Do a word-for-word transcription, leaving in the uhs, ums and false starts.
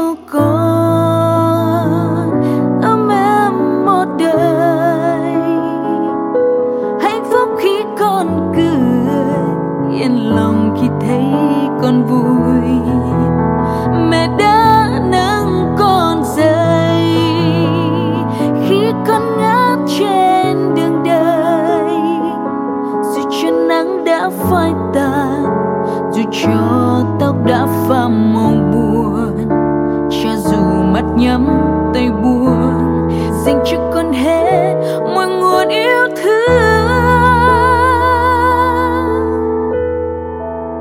cho con ấm em một đời. Hạnh phúc khi con cười, yên lòng khi thấy con vui. Mẹ đã nâng con dậy khi con ngã trên đường đời. Dù cho nắng đã phai tàn, dù cho tóc đã phai màu buồn, cho dù mắt nhắm tay buồn, dành cho